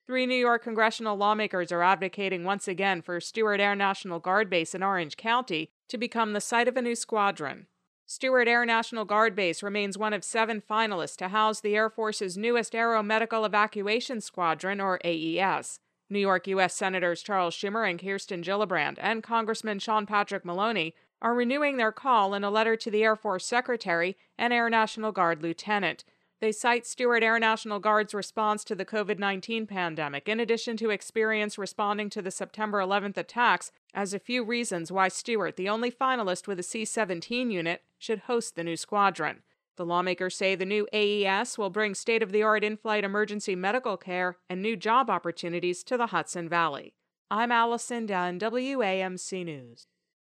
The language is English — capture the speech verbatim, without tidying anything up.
Three New York congressional lawmakers are advocating once again for Stewart Air National Guard Base in Orange County to become the site of a new squadron. Stewart Air National Guard Base remains one of seven finalists to house the Air Force's newest Aero Medical Evacuation Squadron, or A E S. New York U S Senators Charles Schumer and Kirsten Gillibrand and Congressman Sean Patrick Maloney are renewing their call in a letter to the Air Force Secretary and Air National Guard Lieutenant. They cite Stewart Air National Guard's response to the COVID nineteen pandemic, in addition to experience responding to the September eleventh attacks, as a few reasons why Stewart, the only finalist with a C seventeen unit, should host the new squadron. The lawmakers say the new A E S will bring state-of-the-art in-flight emergency medical care and new job opportunities to the Hudson Valley. I'm Allison Dunn, W A M C News.